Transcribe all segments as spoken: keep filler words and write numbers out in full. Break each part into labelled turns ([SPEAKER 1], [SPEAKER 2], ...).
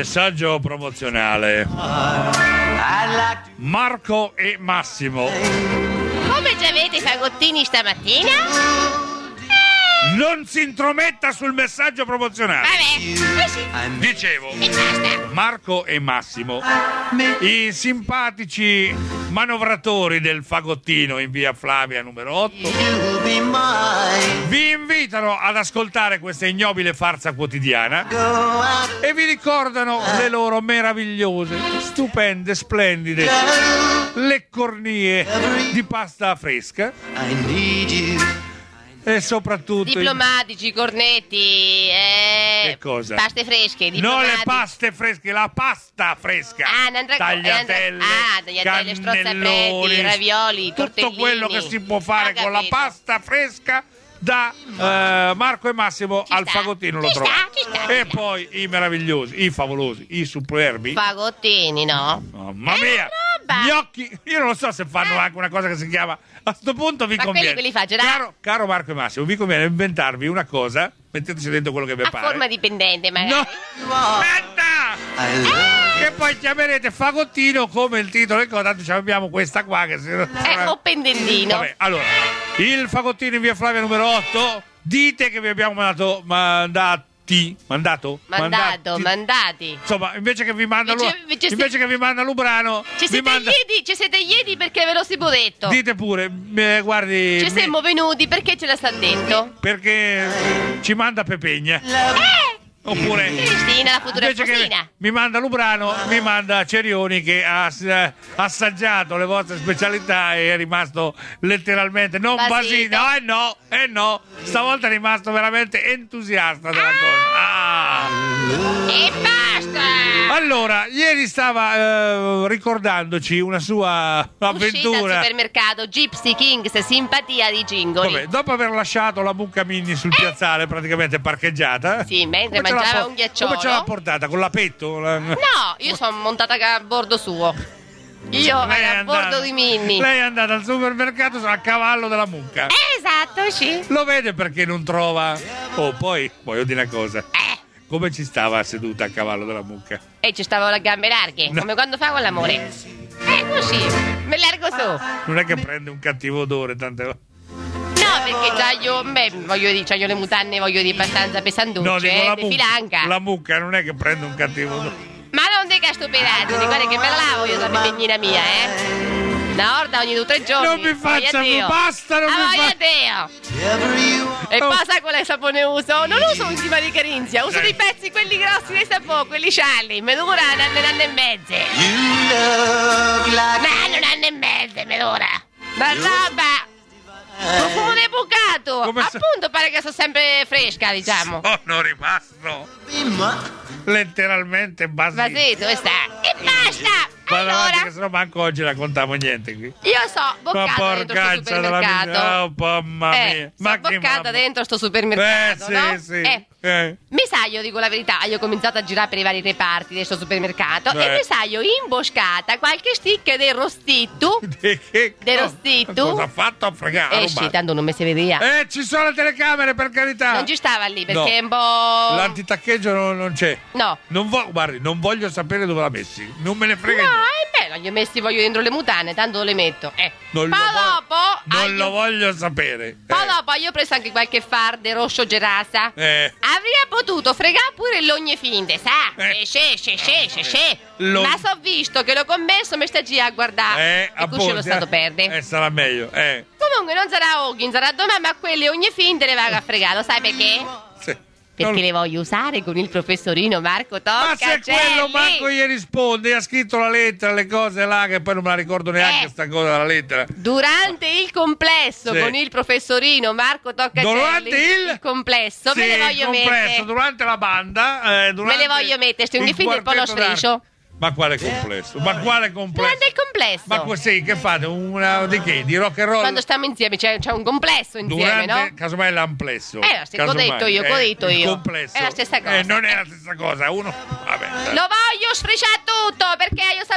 [SPEAKER 1] Messaggio promozionale. Marco e Massimo.
[SPEAKER 2] Come già avete i fagottini stamattina?
[SPEAKER 1] Non si intrometta sul messaggio promozionale.
[SPEAKER 2] Vabbè, eh sì.
[SPEAKER 1] Dicevo,
[SPEAKER 2] E basta.
[SPEAKER 1] Marco e Massimo, i simpatici manovratori del fagottino in via Flavia numero otto, vi invitano ad ascoltare questa ignobile farsa quotidiana e vi ricordano le loro meravigliose, stupende, splendide leccornie di pasta fresca e soprattutto
[SPEAKER 2] Diplomatici, cornetti, eh,
[SPEAKER 1] Che cosa?
[SPEAKER 2] paste fresche,
[SPEAKER 1] non
[SPEAKER 2] diplomatici.
[SPEAKER 1] le paste fresche, la pasta fresca.
[SPEAKER 2] Ah, un'altra cosa,
[SPEAKER 1] tagliatelle,
[SPEAKER 2] ah, tagliatelle, strozzapreti,
[SPEAKER 1] cannelloni,
[SPEAKER 2] ravioli,
[SPEAKER 1] tutto
[SPEAKER 2] tortellini.
[SPEAKER 1] quello che si può fare
[SPEAKER 2] Ho
[SPEAKER 1] con la
[SPEAKER 2] capito.
[SPEAKER 1] pasta fresca da eh, Marco e Massimo
[SPEAKER 2] Ci
[SPEAKER 1] al
[SPEAKER 2] sta,
[SPEAKER 1] fagottino
[SPEAKER 2] ci
[SPEAKER 1] lo
[SPEAKER 2] sta,
[SPEAKER 1] trovate.
[SPEAKER 2] ci sta,
[SPEAKER 1] E
[SPEAKER 2] ci sta.
[SPEAKER 1] poi i meravigliosi, i favolosi, i superbi.
[SPEAKER 2] Fagottini, no?
[SPEAKER 1] Mamma
[SPEAKER 2] Eh,
[SPEAKER 1] mia,
[SPEAKER 2] roba.
[SPEAKER 1] gli occhi. Io non lo so se fanno anche una cosa che si chiama. A sto punto vi
[SPEAKER 2] Ma
[SPEAKER 1] conviene.
[SPEAKER 2] quelli quelli fa gelati?
[SPEAKER 1] Caro, caro Marco e Massimo, vi conviene inventarvi una cosa. Metteteci dentro quello che vi
[SPEAKER 2] A
[SPEAKER 1] pare.
[SPEAKER 2] forma dipendente, magari.
[SPEAKER 1] No, aspetta! Che poi chiamerete fagottino come il titolo e cosa. Tanto abbiamo questa qua che se...
[SPEAKER 2] Eh, o pendentino.
[SPEAKER 1] Vabbè, allora, il fagottino in via Flavia numero otto. Dite che vi abbiamo mandato mandati. Mandato?
[SPEAKER 2] Mandato,
[SPEAKER 1] Mandati.
[SPEAKER 2] mandati.
[SPEAKER 1] Insomma, invece che vi manda
[SPEAKER 2] Invece-
[SPEAKER 1] Lu-
[SPEAKER 2] invece
[SPEAKER 1] invece
[SPEAKER 2] se-
[SPEAKER 1] che vi manda Lubrano,
[SPEAKER 2] Ci
[SPEAKER 1] vi
[SPEAKER 2] siete
[SPEAKER 1] manda...
[SPEAKER 2] ieri, ci siete ieri perché ve lo si può detto.
[SPEAKER 1] Dite pure, eh, guardi,
[SPEAKER 2] Ci
[SPEAKER 1] mi-
[SPEAKER 2] siamo venuti perché ce la sta detto.
[SPEAKER 1] perché ci manda Pepegna.
[SPEAKER 2] Eh!
[SPEAKER 1] Oppure
[SPEAKER 2] Cristina, la futura
[SPEAKER 1] invece che
[SPEAKER 2] sposina.
[SPEAKER 1] mi manda Lubrano, mi manda Cerioni che ha ass- assaggiato le vostre specialità e è rimasto letteralmente non
[SPEAKER 2] Basito.
[SPEAKER 1] basito. Eh no, eh no, stavolta è rimasto veramente entusiasta della cosa. Ah.
[SPEAKER 2] E basta!
[SPEAKER 1] Allora, ieri stava eh, ricordandoci una sua
[SPEAKER 2] Uscita al
[SPEAKER 1] avventura.
[SPEAKER 2] supermercato Gypsy Kings, simpatia di Gingoli.
[SPEAKER 1] Vabbè, dopo aver lasciato la mucca Mini sul piazzale praticamente parcheggiata,
[SPEAKER 2] Sì, mentre
[SPEAKER 1] come ce l'ha
[SPEAKER 2] mangiava
[SPEAKER 1] por-
[SPEAKER 2] un ghiacciolo.
[SPEAKER 1] Come ce l'ha portata? Con l'apetto? La...
[SPEAKER 2] No, io sono montata a bordo suo. Io
[SPEAKER 1] Lei è
[SPEAKER 2] a
[SPEAKER 1] andata-
[SPEAKER 2] bordo di Minnie.
[SPEAKER 1] Lei è andata al supermercato a cavallo della mucca.
[SPEAKER 2] Esatto, sì.
[SPEAKER 1] Lo vede perché non trova. Oh, poi voglio dire una cosa.
[SPEAKER 2] Eh,
[SPEAKER 1] Come ci stava seduta a cavallo della mucca?
[SPEAKER 2] e ci stavo le gambe larghe,
[SPEAKER 1] No.
[SPEAKER 2] come quando fa con l'amore. Eh, così, me largo su.
[SPEAKER 1] Non è che prende un cattivo odore tante volte.
[SPEAKER 2] No, perché già io, beh, voglio dire, c'ho io le mutande, voglio dire, abbastanza pesantucce,
[SPEAKER 1] No, dico
[SPEAKER 2] eh,
[SPEAKER 1] la
[SPEAKER 2] di
[SPEAKER 1] mucca.
[SPEAKER 2] filanca.
[SPEAKER 1] La mucca non è che prende un cattivo odore.
[SPEAKER 2] Ma non dica stupidaggini, guarda che me la lavo io da pepegnina mia, eh. Una orda ogni due o tre giorni.
[SPEAKER 1] Non mi faccia, basta, non
[SPEAKER 2] ah,
[SPEAKER 1] mi
[SPEAKER 2] voglia
[SPEAKER 1] fa-
[SPEAKER 2] Dio. E
[SPEAKER 1] Oh.
[SPEAKER 2] poi sai quale sapone uso? Non uso un di carinzia, uso
[SPEAKER 1] Sì.
[SPEAKER 2] dei pezzi, quelli grossi dei sapò, quelli scialli, mi dura un anno, un anno e mezzo. Un anno, un anno e mezzo, mi dura. Ma roba! Profumo di bucato!
[SPEAKER 1] Come se-
[SPEAKER 2] Appunto, pare che sono sempre fresca, diciamo.
[SPEAKER 1] Sono rimasto letteralmente basito.
[SPEAKER 2] Vaseto, e sta. E basta!
[SPEAKER 1] Guardate
[SPEAKER 2] Allora,
[SPEAKER 1] che sennò manco oggi raccontavo niente qui.
[SPEAKER 2] io so
[SPEAKER 1] Ma
[SPEAKER 2] boccata dentro sto
[SPEAKER 1] porcaccia della
[SPEAKER 2] supermercato.
[SPEAKER 1] mia... Oh, mamma mia.
[SPEAKER 2] Eh,
[SPEAKER 1] Ma
[SPEAKER 2] sono
[SPEAKER 1] che
[SPEAKER 2] boccata
[SPEAKER 1] mamma.
[SPEAKER 2] dentro sto supermercato,
[SPEAKER 1] Eh, sì,
[SPEAKER 2] no?
[SPEAKER 1] sì.
[SPEAKER 2] Eh.
[SPEAKER 1] Eh.
[SPEAKER 2] Mi sa, io dico la verità, io ho cominciato a girare per i vari reparti di questo supermercato
[SPEAKER 1] Beh.
[SPEAKER 2] e mi sa, io imboscata qualche stick del rostitto.
[SPEAKER 1] Di che
[SPEAKER 2] Del
[SPEAKER 1] co-
[SPEAKER 2] rostitto?
[SPEAKER 1] Cosa ha fatto a fregare?
[SPEAKER 2] Esci, tanto non mi si vedeva.
[SPEAKER 1] Eh, ci sono le telecamere, per carità.
[SPEAKER 2] Non ci stava lì perché
[SPEAKER 1] No.
[SPEAKER 2] è un po'.
[SPEAKER 1] L'antitaccheggio non, non c'è.
[SPEAKER 2] No.
[SPEAKER 1] Non vo- guardi, non voglio sapere dove l'ha messi. Non me ne frega
[SPEAKER 2] No,
[SPEAKER 1] niente.
[SPEAKER 2] è bello, gli ho messi voglio dentro le mutane, tanto le metto. Eh.
[SPEAKER 1] Non,
[SPEAKER 2] Poi
[SPEAKER 1] lo, vo-
[SPEAKER 2] dopo.
[SPEAKER 1] non
[SPEAKER 2] ah,
[SPEAKER 1] lo
[SPEAKER 2] io-
[SPEAKER 1] voglio sapere.
[SPEAKER 2] Poi
[SPEAKER 1] Eh.
[SPEAKER 2] dopo io ho preso anche qualche farde rosso gerasa.
[SPEAKER 1] Eh.
[SPEAKER 2] Avrei potuto fregare pure l'ogne finte, sa?
[SPEAKER 1] Eh.
[SPEAKER 2] Eh, sì, sì, sì, sì, sì.
[SPEAKER 1] Lo-
[SPEAKER 2] Ma so visto che l'ho commesso, mi sta già a guardare.
[SPEAKER 1] Eh,
[SPEAKER 2] e così lo
[SPEAKER 1] appunto,
[SPEAKER 2] stato
[SPEAKER 1] eh.
[SPEAKER 2] perde.
[SPEAKER 1] Eh, sarà meglio. Eh.
[SPEAKER 2] Comunque non sarà oggi, sarà domani, ma quelle ogne finte le vado a fregare, lo sai perché?
[SPEAKER 1] Sì.
[SPEAKER 2] Perché
[SPEAKER 1] Non-
[SPEAKER 2] le voglio usare con il professorino Marco
[SPEAKER 1] Ma se
[SPEAKER 2] Toccacelli.
[SPEAKER 1] quello Marco gli risponde, ha scritto la lettera, le cose là, che poi non me la ricordo neanche
[SPEAKER 2] Eh.
[SPEAKER 1] sta cosa della lettera.
[SPEAKER 2] Durante il complesso
[SPEAKER 1] Sì.
[SPEAKER 2] con il professorino Marco Toccacelli.
[SPEAKER 1] Durante il-
[SPEAKER 2] complesso,
[SPEAKER 1] Sì,
[SPEAKER 2] me le
[SPEAKER 1] il
[SPEAKER 2] voglio
[SPEAKER 1] complesso,
[SPEAKER 2] mettere.
[SPEAKER 1] durante la banda. Eh, durante
[SPEAKER 2] Me le voglio mettere, sti
[SPEAKER 1] il
[SPEAKER 2] ogni fine e poi lo
[SPEAKER 1] quartetto d'arte.
[SPEAKER 2] striscio.
[SPEAKER 1] Ma quale complesso? Ma quale complesso?
[SPEAKER 2] Durante il complesso.
[SPEAKER 1] Ma così, che fate? Una di che? Di rock and roll?
[SPEAKER 2] Quando stiamo insieme c'è, c'è un complesso insieme,
[SPEAKER 1] Durante,
[SPEAKER 2] no?
[SPEAKER 1] casomai l'amplesso.
[SPEAKER 2] Eh, sì, l'ho
[SPEAKER 1] Casomai.
[SPEAKER 2] detto io, l'ho
[SPEAKER 1] Eh,
[SPEAKER 2] detto
[SPEAKER 1] il
[SPEAKER 2] io.
[SPEAKER 1] complesso.
[SPEAKER 2] È la stessa cosa.
[SPEAKER 1] Eh, non è la stessa cosa, uno... Vabbè.
[SPEAKER 2] Lo voglio sfrisciare tutto perché io ho saputo che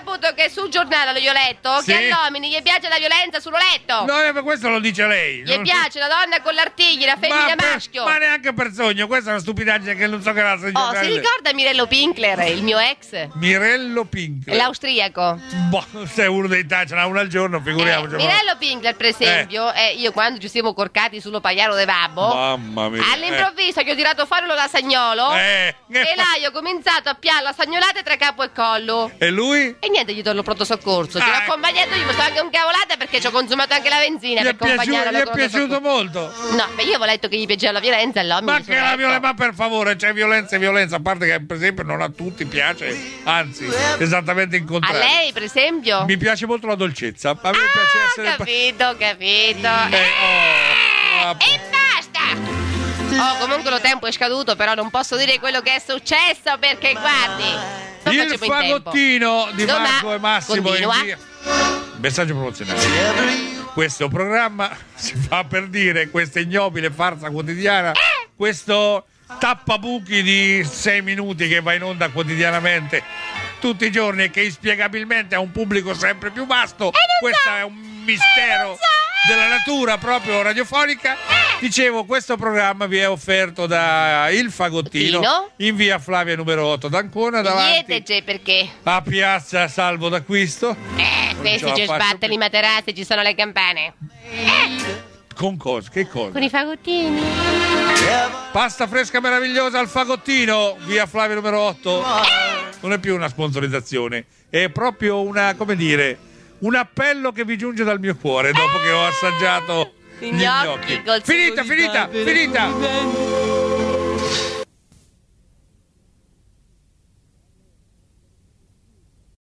[SPEAKER 2] che sul giornale io ho letto
[SPEAKER 1] Sì?
[SPEAKER 2] che agli uomini gli piace la violenza sul letto.
[SPEAKER 1] No, eh, questo lo dice lei.
[SPEAKER 2] Gli piace la donna con l'artigli, la femmina
[SPEAKER 1] ma, per-
[SPEAKER 2] maschio.
[SPEAKER 1] ma neanche per sogno, questa è una stupidaggine che non so che la
[SPEAKER 2] Oh,
[SPEAKER 1] signora.
[SPEAKER 2] si ricorda Mirello Pinkler, il mio ex?
[SPEAKER 1] Mirello Pink.
[SPEAKER 2] L'austriaco.
[SPEAKER 1] Boh, se è uno dei tanti, ce n'ha uno al giorno,
[SPEAKER 2] Eh,
[SPEAKER 1] figuriamoci.
[SPEAKER 2] Mirello Pinkler, per esempio, eh. io quando ci siamo corcati sullo pagliaro de babbo,
[SPEAKER 1] Mamma mia.
[SPEAKER 2] all'improvviso gli ho tirato fuori lo lasagnolo
[SPEAKER 1] Eh. Eh.
[SPEAKER 2] e là io ho cominciato a piare lasagnolate tra capo e collo.
[SPEAKER 1] E lui?
[SPEAKER 2] E niente, gli do il pronto soccorso. Ci
[SPEAKER 1] Ah,
[SPEAKER 2] l'ho
[SPEAKER 1] ecco.
[SPEAKER 2] accompagnato, gli ho messo anche un cavolata perché ci ho consumato anche la benzina
[SPEAKER 1] Gli
[SPEAKER 2] per
[SPEAKER 1] è, piaciuto,
[SPEAKER 2] accompagnarlo
[SPEAKER 1] gli
[SPEAKER 2] al
[SPEAKER 1] è
[SPEAKER 2] pronto
[SPEAKER 1] piaciuto
[SPEAKER 2] soccorso.
[SPEAKER 1] molto.
[SPEAKER 2] No, beh, io avevo letto che gli piaceva la violenza, all'uomo.
[SPEAKER 1] Ma che la violenza, ma per favore, c'è violenza e violenza, a parte che per esempio non a tutti piace, anzi, esattamente in
[SPEAKER 2] A
[SPEAKER 1] contrario.
[SPEAKER 2] lei, per esempio?
[SPEAKER 1] Mi piace molto la dolcezza. A me piace
[SPEAKER 2] Ah,
[SPEAKER 1] essere
[SPEAKER 2] capito, capito.
[SPEAKER 1] Eh, oh, ah,
[SPEAKER 2] E basta! Oh, comunque lo tempo è scaduto, però non posso dire quello che è successo perché, guardi, non
[SPEAKER 1] il
[SPEAKER 2] facciamo in tempo.
[SPEAKER 1] fagottino di
[SPEAKER 2] Dov'è?
[SPEAKER 1] Marco e Massimo in
[SPEAKER 2] Continua.
[SPEAKER 1] via. Messaggio promozionale. Questo programma si fa per dire questa ignobile farsa quotidiana, questo tappabuchi di sei minuti che va in onda quotidianamente tutti i giorni e che inspiegabilmente ha un pubblico sempre più vasto. Questo
[SPEAKER 2] so.
[SPEAKER 1] è un mistero della natura proprio radiofonica. Dicevo, questo programma vi è offerto da Il Fagottino
[SPEAKER 2] Fagottino?
[SPEAKER 1] in via Flavia numero otto d'Ancona, davanti
[SPEAKER 2] Niente c'è perché.
[SPEAKER 1] a Piazza Salvo d'Acquisto.
[SPEAKER 2] Eh, questi
[SPEAKER 1] ce la
[SPEAKER 2] ci
[SPEAKER 1] faccio
[SPEAKER 2] sbattono i materassi, ci sono le campane.
[SPEAKER 1] Con cosa? Che cosa?
[SPEAKER 2] Con i fagottini.
[SPEAKER 1] Pasta fresca meravigliosa al Fagottino, via Flavia numero otto. Non è più una sponsorizzazione, è proprio una, come dire, un appello che vi giunge dal mio cuore dopo che ho assaggiato
[SPEAKER 2] Gli
[SPEAKER 1] gli
[SPEAKER 2] gnocchi
[SPEAKER 1] gnocchi.
[SPEAKER 2] col
[SPEAKER 1] Finita,
[SPEAKER 2] sugo di
[SPEAKER 1] finita,
[SPEAKER 2] papere.
[SPEAKER 1] finita.